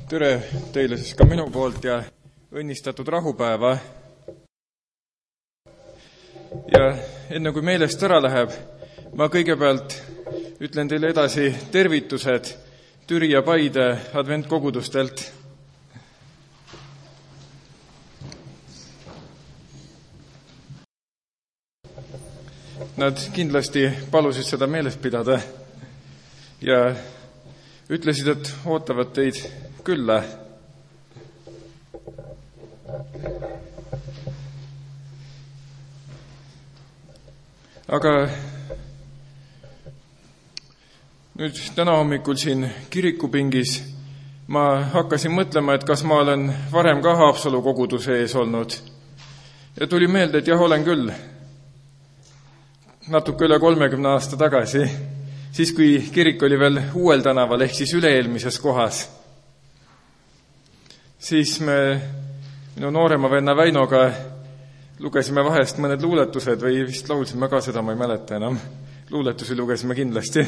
Tere teile siis ka minu poolt ja õnnistatud rahupäeva. Ja enne kui meelest ära läheb, ma kõigepealt ütlen teile edasi tervitused Türi ja Paide adventkogudustelt. Nad kindlasti palusid seda meeles pidada ja ütlesid, et ootavad teid külla. Aga nüüd täna hommikul siin kirikupingis ma hakkasin mõtlema, et kas ma olen varem ka Haapsalu koguduse ees olnud. Ja tuli meelde, et jah, olen küll. Natuke üle 30 aasta tagasi, siis kui kirik oli veel Uuel tänaval ehk siis üle-eelmises kohas. Siis me minu noorema venna Väinoga lugesime vahest mõned luuletused või vist laulsime ka, seda ma ei mäleta enam. Luuletusi lugesime kindlasti.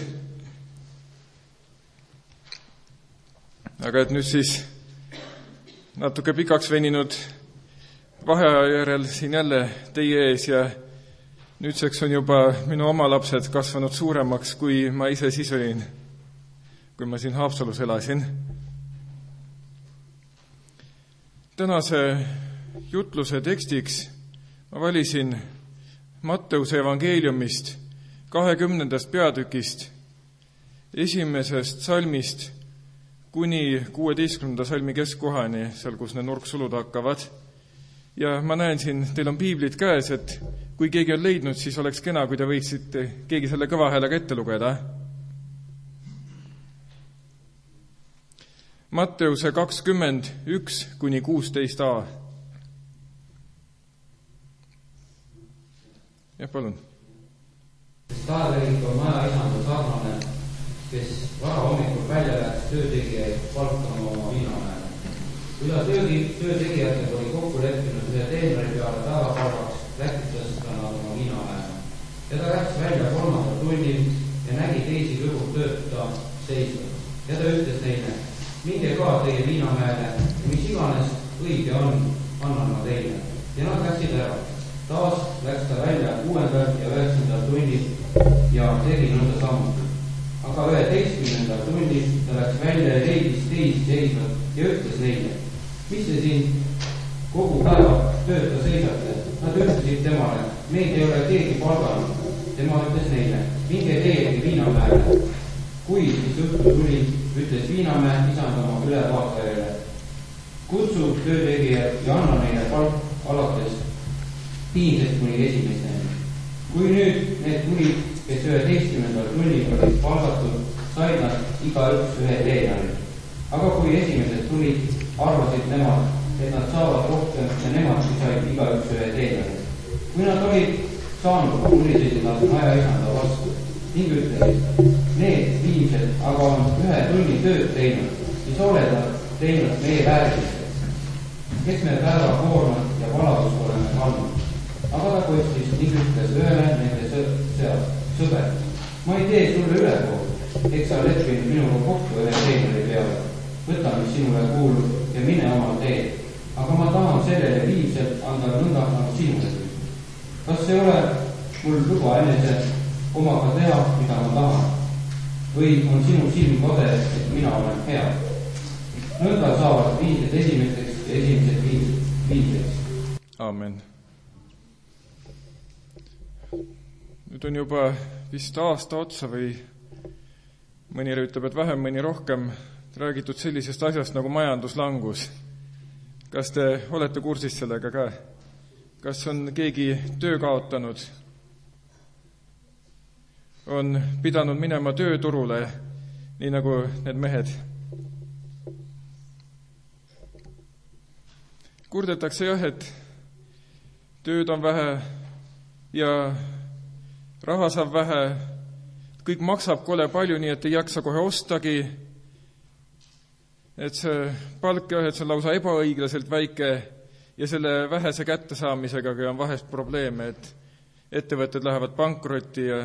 Aga et nüüd siis natuke pikaks veninud vaheaja järel siin jälle teie ees ja nüüdseks on juba minu oma lapsed kasvanud suuremaks, kui ma ise siis olin, kui ma siin Haapsalus elasin. Tänase jutluse tekstiks ma valisin Matteuse evangeeliumist 20. peatükist 1. salmist kuni 16. salmi keskkohani, seal kus need nurksulud hakkavad. Ja ma näen siin, teil on piiblid käes, et kui keegi on leidnud, siis oleks kena, kui te võiksite keegi selle kõva häälega ette lugeda. Matteuse 21 kuni 16a. Jah, palun. Taevelik on maja isanda sarnane, kes vara hommikul välja läks töötegijaid palkama oma viinamäele. Kui ta töötegijatega oli kokku leppinud ühe teeneri peale päevapalvaks, läkitas ta nad oma viinamäele. Ja ta läks välja 3. tunnil ja nägi teisi kõrvul tööta seisva. Ja ta ütles neile, minge ka teie viinamäele ja mis iganes õige on, annan ma teile. Ja nad läksid ära. Taas läks ta välja 6. ja 9. tunnil ja tegi nõnda samuti. Aga 11. tunnil ta läks välja ja leidis teisi seisvad ja ütles neile, mis te siin kogu päeva tööta seisate? Nad ütlesid temale, meid ei ole keegi palganud. Tema ütles neile, minge teiegi viinamäele. Kui siis õhtu tuli, ütles viinamäe isand oma ülevaatajale, kutsu töötegijad ja anna neile palk alates viimsest kuni esimesteni. Kui nüüd need tulid, kes 11. tunnil olid palgatud, said nad igaüks ühe teenari. Aga kui esimesed tulid, arvasid nemad, et nad saavad rohkem ja nemadki said igaüks ühe teenari. Kui nad olid saanud, tulisid nad maja isanda vastu ning ütlesid, need viimsed aga on 1 tunni tööd teinud, siis oled nad teinud meie väärilisteks, kes me päeva koormat ja valadust oleme kandnud. Aga ta kostis ning ütles ühele nende sõber, ma ei tee sulle ülekohut, eks sa leppinud minuga kokku ühe teeneri peale. Võta, mis sinule kuulub ja mine oma teed. Aga ma tahan sellele viimselt anda nõnda nagu sinule. Kas ei ole mul luba enese omaga teha, mida ma tahan? Või on sinu silm kode, et mina olen hea? Nõnda saavad viimsed esimesteks ja esimesed viimseks. Aamen. Nüüd on juba vist aasta otsa või mõni ütleb, et vähem, mõni rohkem räägitud sellisest asjast nagu majanduslangus. Kas te olete kursis sellega ka? Kas on keegi töö kaotanud? On pidanud minema tööturule, nii nagu need mehed? Kurdetakse jah, et tööd on vähe ja raha saab vähe, kõik maksab kole palju, nii et ei jaksa kohe ostagi, et see palk jah, et see on lausa ebaõiglaselt väike ja selle vähese kättesaamisega on vahest probleeme, et ettevõtted lähevad pankrotti ja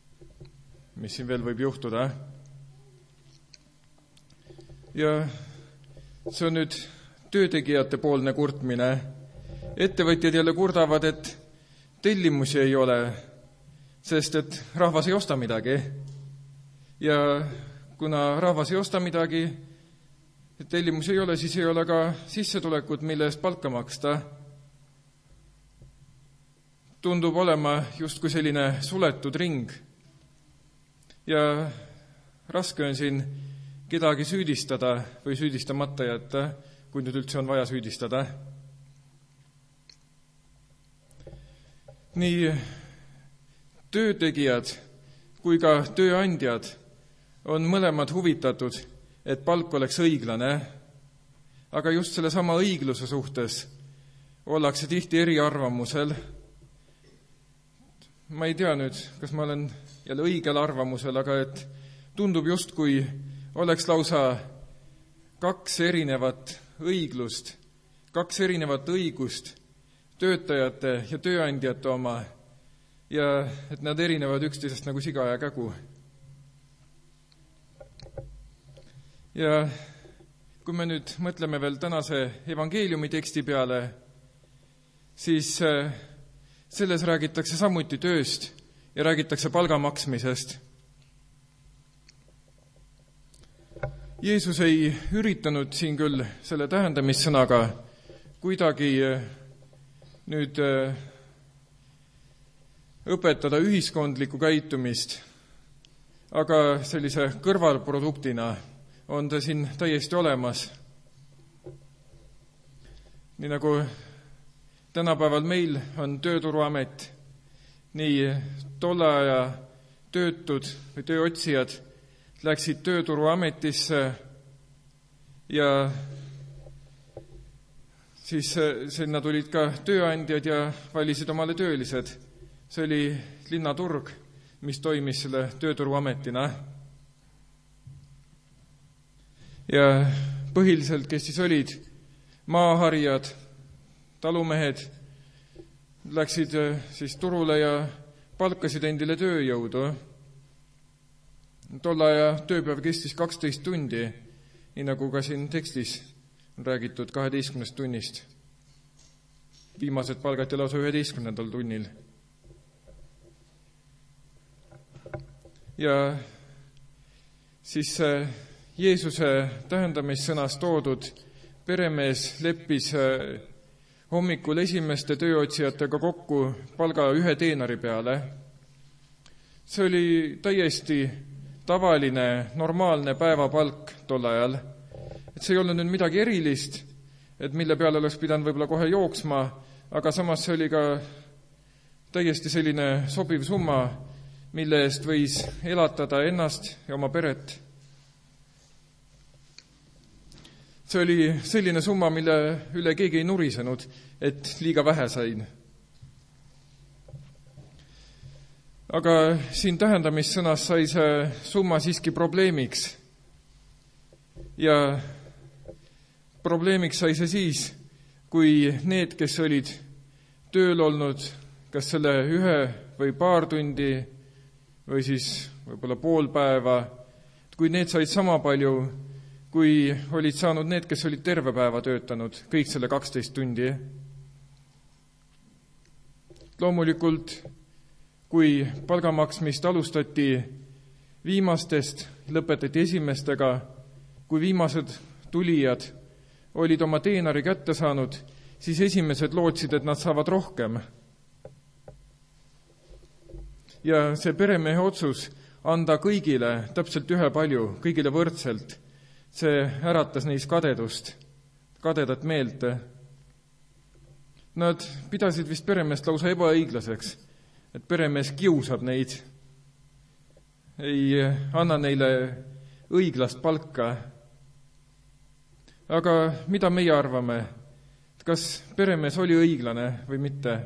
mis siin veel võib juhtuda. Ja see on nüüd töötegijate poolne kurtmine. Ettevõtjad jälle kurdavad, et tellimusi ei ole, sest et rahvas ei osta midagi. Ja kuna rahvas ei osta midagi, tellimusi ei ole, siis ei ole ka sissetulekut, mille eest palka maksta. Tundub olema justkui selline suletud ring. Ja raske on siin kedagi süüdistada või süüdistamata jätta, kui nüüd üldse on vaja süüdistada. Nii töötegijad kui ka tööandjad on mõlemad huvitatud, et palk oleks õiglane, aga just selle sama õigluse suhtes ollakse tihti eriarvamusel. Ma ei tea nüüd, kas ma olen jälle õigel arvamusel, aga et tundub justkui oleks lausa kaks erinevat õiglust, kaks erinevat õigust, töötajate ja tööandjate oma, ja et nad erinevad üksteisest nagu siga ja kägu. Ja kui me nüüd mõtleme veel tänase evangeeliumi teksti peale, siis selles räägitakse samuti tööst ja räägitakse palga maksmisest. Jeesus ei üritanud siin küll selle tähendamissõnaga kuidagi nüüd õpetada ühiskondlikku käitumist, aga sellise kõrvalproduktina on ta siin täiesti olemas. Nii nagu tänapäeval meil on tööturuamet, nii tolle aja töötud või tööotsijad läksid tööturuametisse ja siis sinna tulid ka tööandjad ja valisid omale töölised. See oli linnaturg, mis toimis selle tööturuametina. Ja põhiliselt, kes siis olid maaharijad, talumehed, läksid siis turule ja palkasid endile tööjõudu. Tolle aja tööpäev kestis 12 tundi, nii nagu ka siin tekstis on räägitud 12 tunnist. Viimased palgati lausa 11. tunnil. Ja siis Jeesuse tähendamissõnas toodud peremees leppis hommikul esimeste tööotsijatega kokku palga 1 teenari peale. See oli täiesti tavaline, normaalne päevapalk tol ajal. Et see ei olnud nüüd midagi erilist, et mille peale oleks pidanud võib-olla kohe jooksma, aga samas see oli ka täiesti selline sobiv summa, mille eest võis elatada ennast ja oma peret. See oli selline summa, mille üle keegi ei nurisenud, et liiga vähe sain. Aga siin tähendamissõnas sai see summa siiski probleemiks. Ja probleemiks sai see siis, kui need, kes olid tööl olnud, kas selle 1 või paar tundi või siis võib-olla pool päeva, kui need said sama palju, kui olid saanud need, kes olid terve päeva töötanud, kõik selle 12 tundi. Loomulikult, kui palgamaksmist alustati viimastest, lõpetati esimestega, kui viimased tulijad olid oma teenari kätte saanud, siis esimesed lootsid, et nad saavad rohkem. Ja see peremehe otsus anda kõigile täpselt ühepalju, kõigile võrdselt, see äratas neis kadedust, kadedat meelt. Nad pidasid vist peremeest lausa ebaõiglaseks, et peremees kiusab neid, ei anna neile õiglast palka. Aga mida meie arvame? Kas peremees oli õiglane või mitte?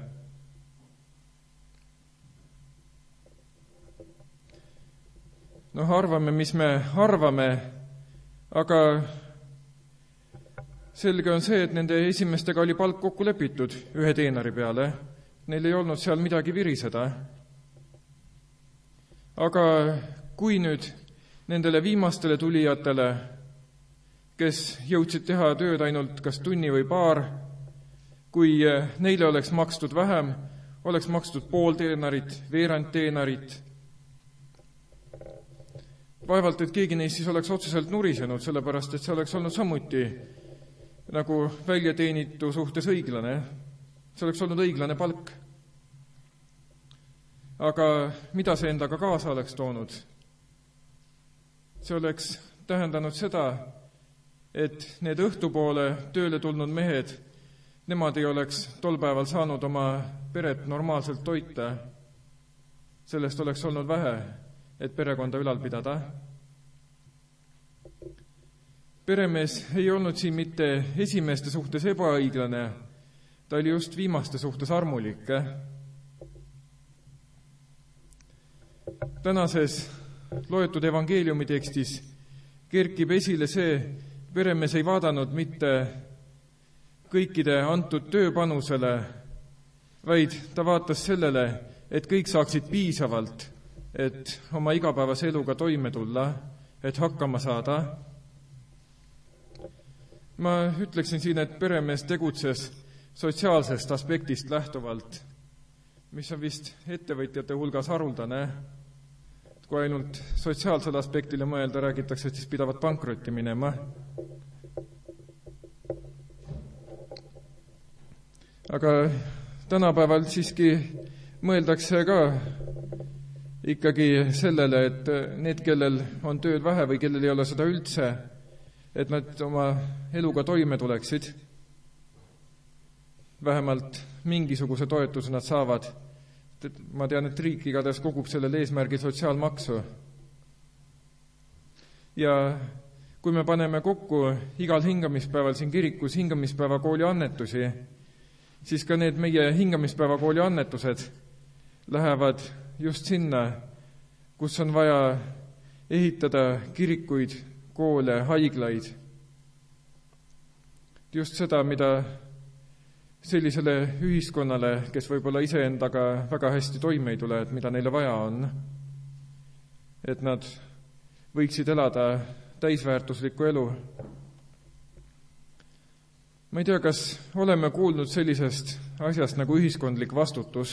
Arvame, mis me arvame, aga selge on see, et nende esimestega oli palk kokku lepitud 1 teenari peale. Neil ei olnud seal midagi viriseda. Aga kui nüüd nendele viimastele tulijatele, kes jõudsid teha tööd ainult kas tunni või paar. Kui neile oleks makstud vähem, oleks makstud pool teenarit, veerand teenarit. Vaevalt, et keegi neist siis oleks otseselt nurisenud, sellepärast et see oleks olnud samuti nagu väljateenitu suhtes õiglane. See oleks olnud õiglane palk. Aga mida see endaga kaasa oleks toonud? See oleks tähendanud seda, et need õhtupoole tööle tulnud mehed, nemad ei oleks tol päeval saanud oma peret normaalselt toita. Sellest oleks olnud vähe, et perekonda ülal pidada. Peremees ei olnud siin mitte esimeste suhtes ebaõiglane, ta oli just viimaste suhtes armulik. Tänases loetud evangeeliumi tekstis kerkib esile see, peremees ei vaadanud mitte kõikide antud tööpanusele, vaid ta vaatas sellele, et kõik saaksid piisavalt, et oma igapäevase eluga toime tulla, et hakkama saada. Ma ütleksin siin, et peremees tegutses sotsiaalsest aspektist lähtuvalt, mis on vist ettevõtjate hulgas haruldane. Kui ainult sotsiaalsele aspektile mõelda, räägitakse, et siis pidavat pankrotti minema. Aga tänapäeval siiski mõeldakse ka ikkagi sellele, et need, kellel on tööd vähe või kellel ei ole seda üldse, et nad oma eluga toime tuleksid. Vähemalt mingisuguse toetuse nad saavad. Ma tean, et riik igatahes kogub sellel eesmärgil sotsiaalmaksu. Ja kui me paneme kokku igal hingamispäeval siin kirikus hingamispäeva kooli annetusi, siis ka need meie hingamispäeva kooli annetused lähevad just sinna, kus on vaja ehitada kirikuid, koole, haiglaid. Just seda, mida sellisele ühiskonnale, kes võib-olla iseendaga väga hästi toime ei tule, et mida neile vaja on, et nad võiksid elada täisväärtuslikku elu. Ma ei tea, kas oleme kuulnud sellisest asjast nagu ühiskondlik vastutus.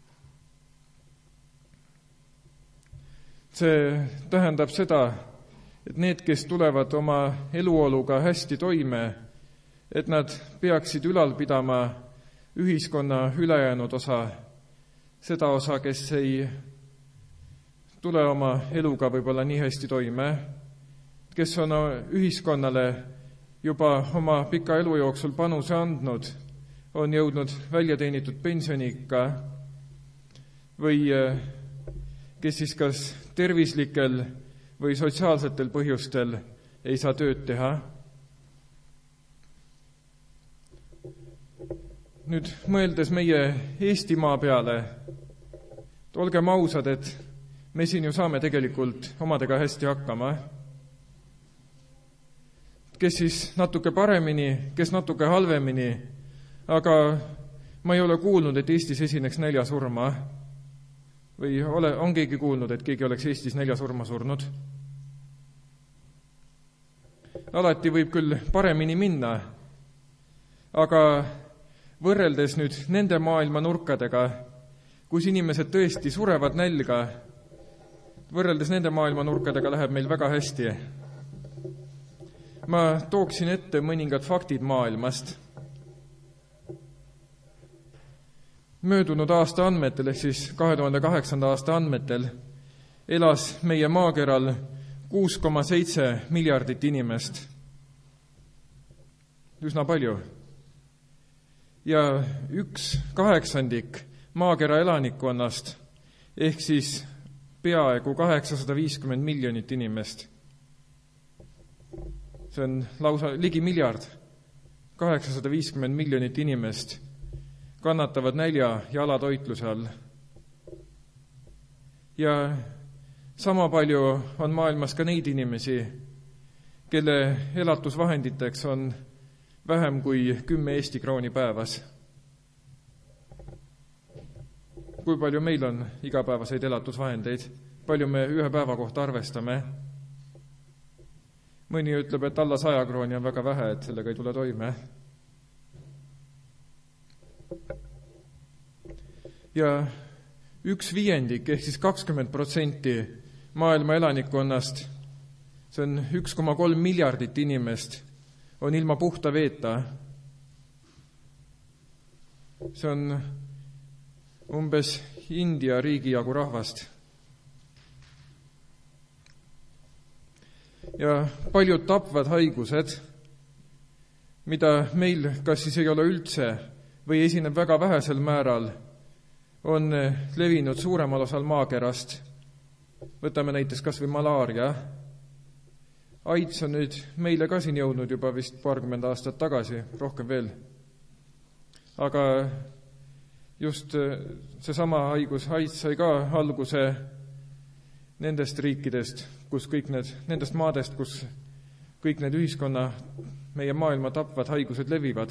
See tähendab seda, et need, kes tulevad oma eluoluga hästi toime, et nad peaksid ülal pidama ühiskonna ülejäänud osa, seda osa, kes ei tule oma eluga võib-olla nii hästi toime, kes on ühiskonnale juba oma pika elu jooksul panuse andnud, on jõudnud väljateenitud pensioniikka või kes siis kas tervislikel või sotsiaalsetel põhjustel ei saa tööd teha. Nüüd mõeldes meie Eestimaa peale, olgem ausad, et me siin ju saame tegelikult omadega hästi hakkama. Kes siis natuke paremini, kes natuke halvemini, aga ma ei ole kuulnud, et Eestis esineks näljasurma. Või on keegi kuulnud, et keegi oleks Eestis näljasurma surnud? Alati võib küll paremini minna, aga võrreldes nüüd nende maailma nurkadega, kus inimesed tõesti surevad nälga, võrreldes nende maailma nurkadega läheb meil väga hästi. Ma tooksin ette mõningad faktid maailmast. Möödunud aasta andmetel, ehk siis 2008. aasta andmetel, elas meie maakeral 6,7 miljardit inimest. Üsna palju. Ja 1/8 maakera elanikkonnast, ehk siis peaaegu 850 miljonit inimest. See on lausa ligi miljard. 850 miljonit inimest kannatavad nälja ja alatoitluse all. Ja sama palju on maailmas ka neid inimesi, kelle elatusvahenditeks on vähem kui 10 Eesti krooni päevas. Kui palju meil on igapäevaseid elatusvahendeid? Palju me ühe päeva kohta arvestame? mõni ütleb, et alla 100 krooni on väga vähe, et sellega ei tule toime. Ja 1/5 ehk siis 20% maailma elanikkonnast, see on 1,3 miljardit inimest, on ilma puhta veeta. See on umbes India riigi jagu rahvast. Ja paljud tapvad haigused, mida meil kas siis ei ole üldse või esineb väga vähesel määral, on levinud suuremal osal maakerast. Võtame näiteks kas või malaaria. AIDS on nüüd meile ka siin jõudnud juba vist paarkümmend aastat tagasi, rohkem veel. Aga just seesama haigus AIDS sai ka alguse nendest riikidest, kus nendest maadest, kus kõik need ühiskonna, meie maailma tapvad haigused levivad.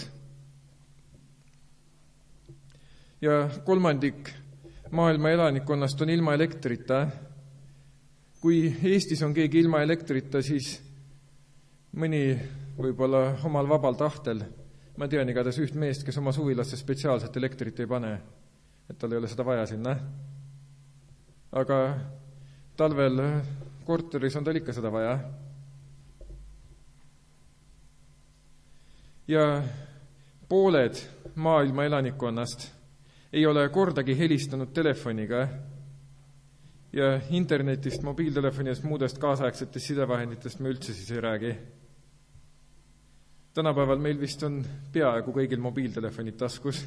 Ja 1/3 maailma elanikkonnast on ilma elektrita. Kui Eestis on keegi ilma elektrita, siis mõni võib-olla omal vabal tahtel. Ma tean igatahes üht meest, kes oma suvilasse spetsiaalselt elektrit ei pane, et tal ei ole seda vaja sinna. Aga talvel korteris on tal ikka seda vaja. Ja pooled maailma elanikkonnast ei ole kordagi helistanud telefoniga ja internetist, mobiiltelefonist, muudest kaasaegsetest sidevahenditest me üldse siis ei räägi. Tänapäeval meil vist on peaaegu kõigil mobiiltelefonid taskus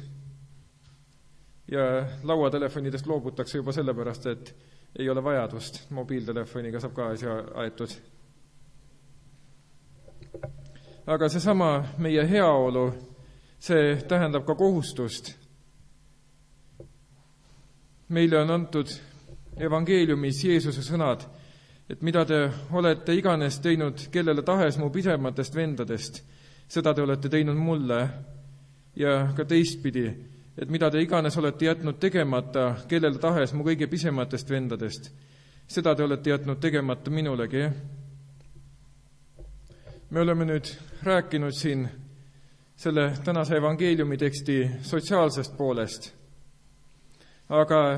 ja lauatelefonidest loobutakse juba sellepärast, et ei ole vajadust, mobiiltelefoniga saab ka asja aetud. Aga seesama meie heaolu, see tähendab ka kohustust. Meile on antud evangeeliumis Jeesuse sõnad, et mida te olete iganes teinud kellele tahes mu pisematest vendadest, seda te olete teinud mulle. Ja ka teistpidi, et mida te iganes olete jätnud tegemata kellele tahes mu kõige pisematest vendadest, seda te olete jätnud tegemata minulegi. Me oleme nüüd rääkinud siin selle tänase evangeeliumi teksti sotsiaalsest poolest. Aga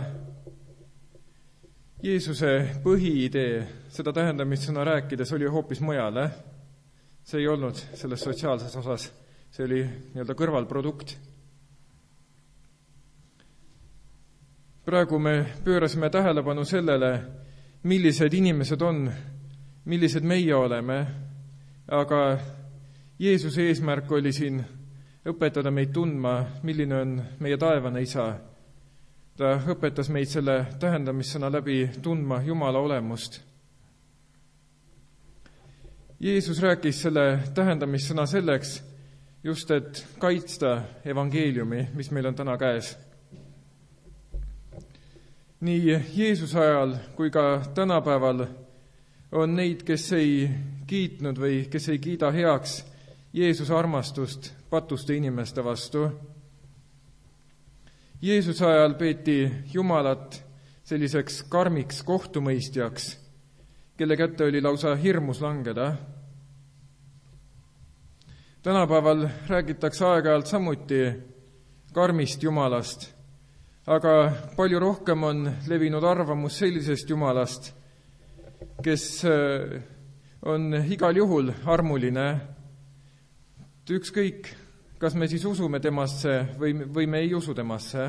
Jeesuse põhiidee, seda tähendamissõna rääkides, oli hoopis mujal. See ei olnud selles sotsiaalses osas, see oli nii-öelda kõrvalprodukt. Praegu me pöörasime tähelepanu sellele, millised inimesed on, millised meie oleme, aga Jeesuse eesmärk oli siin õpetada meid tundma, milline on meie taevane isa. Ta õpetas meid selle tähendamissõna läbi tundma Jumala olemust. Jeesus rääkis selle tähendamissõna selleks just, et kaitsta evangeeliumi, mis meil on täna käes. Nii Jeesuse ajal kui ka tänapäeval on neid, kes ei kiitnud või kes ei kiida heaks Jeesuse armastust patuste inimeste vastu. Jeesuse ajal peeti Jumalat selliseks karmiks kohtumõistjaks, kelle kätte oli lausa hirmus langeda. Tänapäeval räägitakse aeg-ajalt samuti karmist Jumalast, aga palju rohkem on levinud arvamus sellisest Jumalast, kes on igal juhul armuline. Ükskõik, kas me siis usume temasse või me ei usu temasse.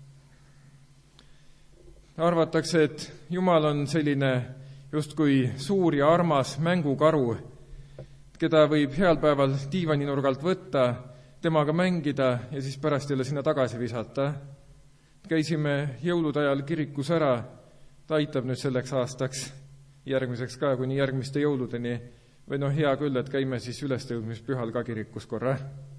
Arvatakse, et Jumal on selline justkui suur ja armas mängukaru, keda võib heal päeval diivaninurgalt võtta, temaga mängida ja siis pärast jälle sinna tagasi visata. Käisime jõulude ajal kirikus ära, ta aitab nüüd selleks aastaks, järgmiseks ka, kuni järgmiste jõuludeni. Või hea küll, et käime siis ülestõusmispühal ka kirikus korra.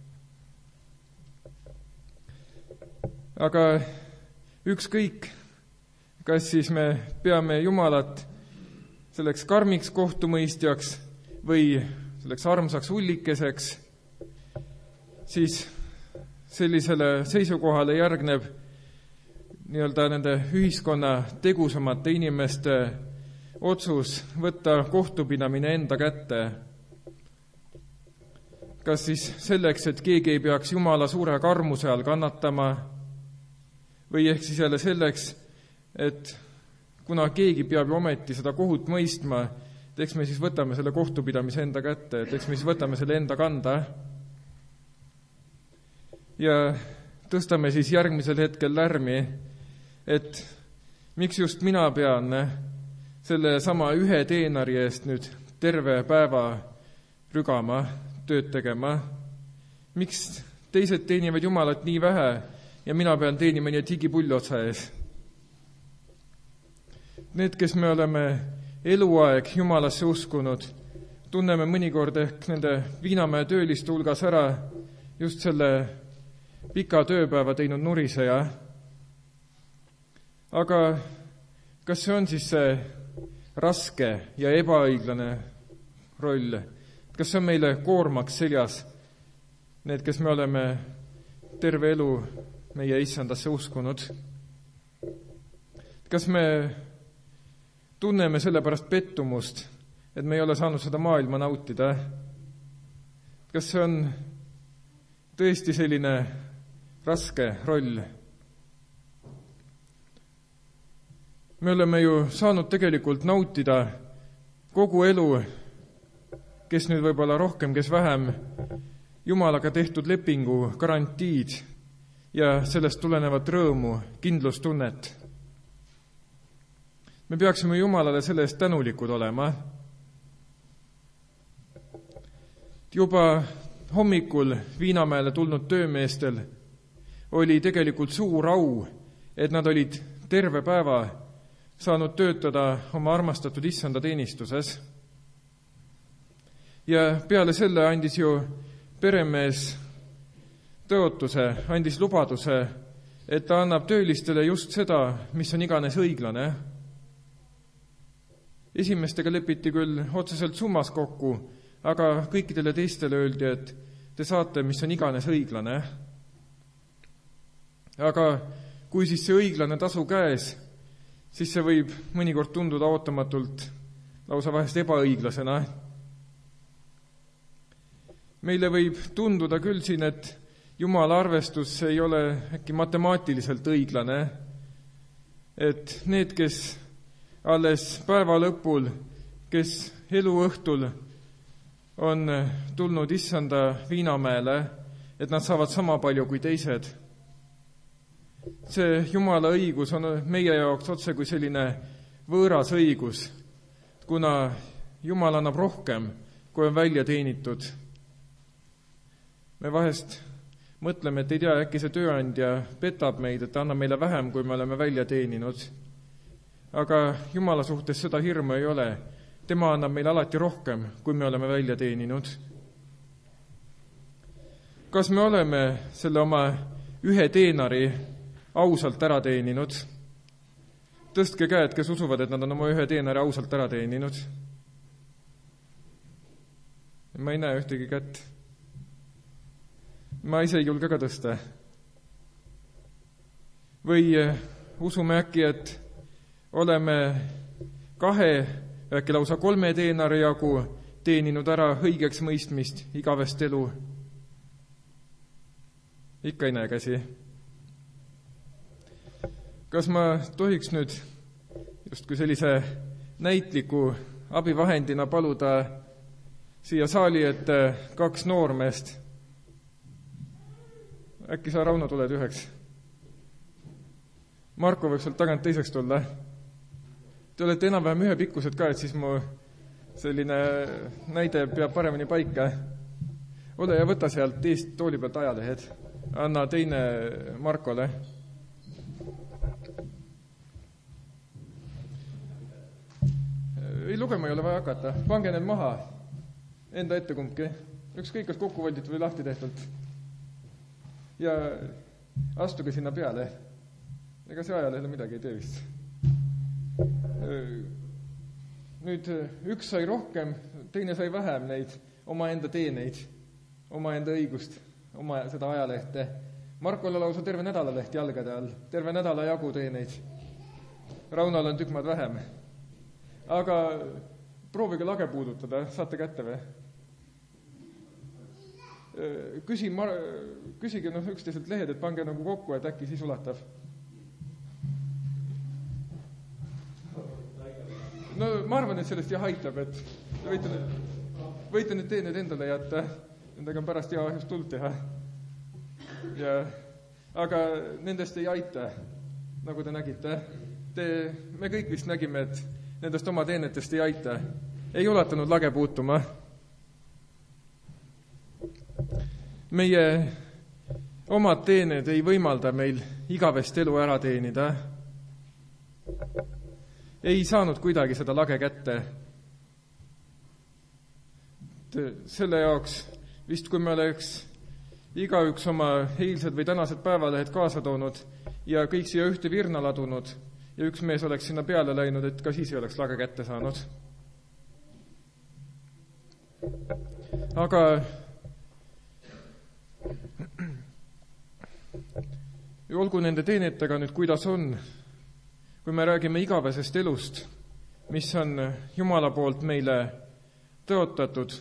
Aga ükskõik, kas siis me peame Jumalat selleks karmiks kohtumõistjaks või selleks armsaks ullikeseks, siis sellisele seisukohale järgneb nii-öelda nende ühiskonna tegusamate inimeste otsus võtta kohtupidamine enda kätte. kas siis selleks, et keegi ei peaks Jumala suure karmuse all kannatama, või ehk siis jälle selleks, et kuna keegi peab ju ometi seda kohut mõistma, et eks me siis võtame selle kohtupidamise enda kätte, et eks me siis võtame selle enda kanda ja tõstame siis järgmisel hetkel lärmi, et miks just mina pean selle sama ühe teenari eest nüüd terve päeva rügama, tööd tegema. Miks teised teenivad Jumalat nii vähe ja mina pean teenima nii et higipull otsa ees? Need, kes me oleme eluaeg Jumalasse uskunud, tunneme mõnikord ehk nende Viinamäe tööliste hulgas ära just selle pika tööpäeva teinud nuriseja. Aga kas see on siis see raske ja ebaõiglane roll? Kas see on meile koormaks seljas, need, kes me oleme terve elu meie issandasse uskunud? Kas me tunneme sellepärast pettumust, et me ei ole saanud seda maailma nautida? Kas see on tõesti selline raske roll? Me oleme ju saanud tegelikult nautida kogu elu, kes nüüd võib-olla rohkem, kes vähem, Jumalaga tehtud lepingu garantiid ja sellest tulenevat rõõmu, kindlustunnet. Me peaksime Jumalale selle eest tänulikud olema. Juba hommikul Viinamäele tulnud töömeestel oli tegelikult suur au, et nad olid terve päeva saanud töötada oma armastatud issanda teenistuses. Ja peale selle andis ju peremees tõotuse, andis lubaduse, et ta annab töölistele just seda, mis on iganes õiglane. Esimestega lepiti küll otseselt summas kokku, aga kõikidele teistele öeldi, et te saate, mis on iganes õiglane. Aga kui siis see õiglane tasu käes, siis see võib mõnikord tunduda ootamatult lausa vahest ebaõiglasena. Meile võib tunduda küll siin, et Jumala arvestus ei ole äkki matemaatiliselt õiglane, et need, kes alles päeva lõpul, kes eluõhtul on tulnud issanda Viinamäele, et nad saavad sama palju kui teised. See Jumala õigus on meie jaoks otse kui selline võõras õigus, kuna Jumal annab rohkem, kui on välja teenitud. Me vahest mõtleme, et ei tea, äkki see tööandja petab meid, et annab meile vähem, kui me oleme välja teeninud. Aga Jumala suhtes seda hirmu ei ole. Tema annab meile alati rohkem, kui me oleme välja teeninud. Kas me oleme selle oma ühe teenari ausalt ära teeninud? Tõstke käed, kes usuvad, et nad on oma ühe teenari ausalt ära teeninud. Ma ei näe ühtegi kätt. Ma ise ei julge ka tõsta. Või usume äkki, et oleme 2, äkki lausa 3 teenari jagu teeninud ära õigeks mõistmist, igavest elu. Ikka ei näe käsi. Kas ma tohiks nüüd justkui sellise näitliku abivahendina paluda siia saali ette 2 noormeest? Äkki sa, Rauno, tuled üheks? Marko võiks sealt tagant teiseks tulla. Te olete enam-vähem ühe pikkused ka, et siis mu selline näide peab paremini paika. Ole ja võta sealt eest tooli pealt ajalehed. Anna teine Markole. Ei, lugema ei ole vaja hakata. Pange need maha. Enda ette kumbki. Ükskõik, kas kokku voldit või lahti tehtult. Ja astuge sinna peale. Ega see ajalehele midagi ei tee vist. Nüüd üks sai rohkem, teine sai vähem neid omaenda teeneid, omaenda õigust, oma seda ajalehte. Markole lausa terve nädalaleht jalgade all, terve nädala jagu teeneid. Raunal on tükk maad vähem. Aga proovige lage puudutada, saate kätte või? küsige üksteiselt lehed, et pange nagu kokku, et äkki siis ulatab. No ma arvan, et sellest jah aitab, et võite need teened endale jätta, nendega on pärast hea just tuld teha. Aga nendest ei aita, nagu te nägite. Me kõik vist nägime, et nendest oma teenetest ei aita. Ei ulatanud lage puutuma. Meie omad teened ei võimalda meil igavest elu ära teenida. Ei saanud kuidagi seda lage kätte. Selle jaoks vist, kui me oleks igaüks oma eilsed või tänased päevalehed kaasa toonud ja kõik siia ühte virna ladunud ja üks mees oleks sinna peale läinud, et ka siis ei oleks lage kätte saanud. Aga olgu nende teenetega nüüd kuidas on, kui me räägime igavesest elust, mis on Jumala poolt meile tõotatud.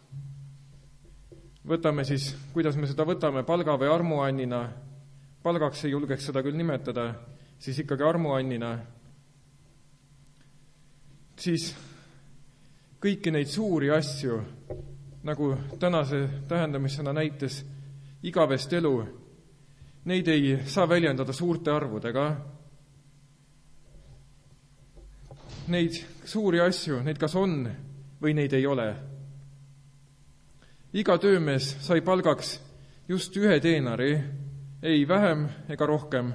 Võtame siis, kuidas me seda võtame, palga või armuannina. Palgaks ei julgeks seda küll nimetada, siis ikkagi armuannina. Siis kõiki neid suuri asju, nagu tänase tähendamissõna näites, igavest elu, neid ei saa väljendada suurte arvudega. Neid suuri asju, neid kas on või neid ei ole. Iga töömees sai palgaks just 1 teenari, ei vähem ega rohkem.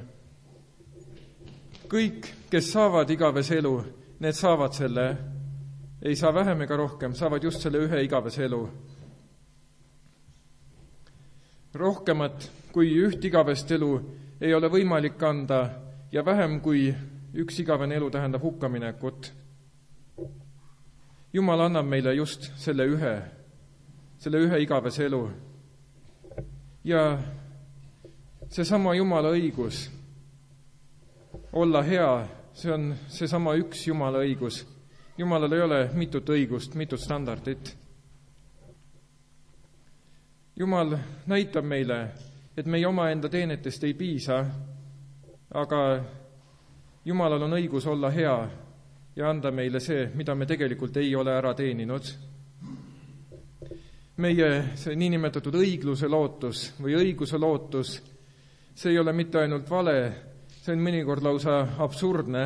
Kõik, kes saavad igavese elu, need saavad selle, ei saa vähem ega rohkem, saavad just selle 1 igavese elu. Rohkemat kui 1 igavest elu ei ole võimalik anda ja vähem kui 1 igavene elu tähendab hukkaminekut. Jumal annab meile just selle 1 igavese elu. Ja seesama Jumala õigus olla hea, see on seesama 1 Jumala õigus. Jumalal ei ole mitut õigust, mitut standardit. Jumal näitab meile, et meie omaenda teenetest ei piisa, aga Jumalal on õigus olla hea ja anda meile see, mida me tegelikult ei ole ära teeninud. Meie see niinimetatud õigluse lootus või õiguse lootus, see ei ole mitte ainult vale, see on mõnikord lausa absurdne.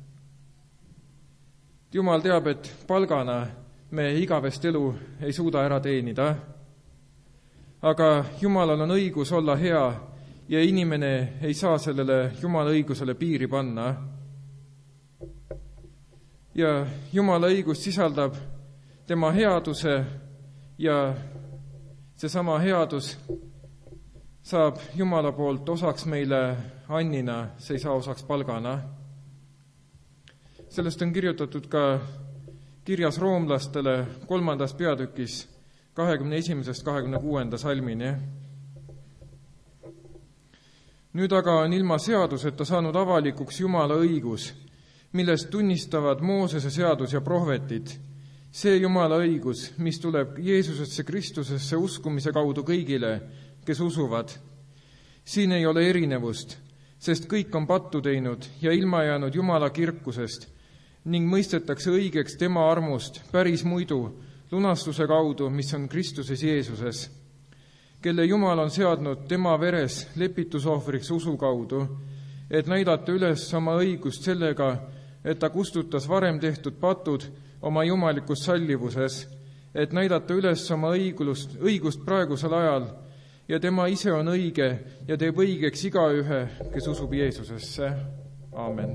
Jumal teab, et palgana me igavest elu ei suuda ära teenida, aga Jumalal on õigus olla hea ja inimene ei saa sellele Jumala õigusele piiri panna. Ja Jumala õigus sisaldab tema headuse ja seesama headus saab Jumala poolt osaks meile annina, see ei saa osaks palgana. Sellest on kirjutatud ka kirjas roomlastele 3. peatükis 21.–26. salmini. Nüüd aga on ilma seaduseta saanud avalikuks Jumala õigus, millest tunnistavad Moosese seadus ja prohvetid. See Jumala õigus, mis tuleb Jeesusesse Kristusesse uskumise kaudu kõigile, kes usuvad. Siin ei ole erinevust, sest kõik on pattu teinud ja ilma jäänud Jumala kirkusest ning mõistetakse õigeks tema armust päris muidu lunastuse kaudu, mis on Kristuses Jeesuses, kelle Jumal on seadnud tema veres lepitusohvriks usu kaudu, et näidata üles oma õigust sellega, et ta kustutas varem tehtud patud oma jumalikus sallivuses, et näidata üles oma õigust praegusel ajal ja tema ise on õige ja teeb õigeks igaühe, kes usub Jeesusesse. Aamen.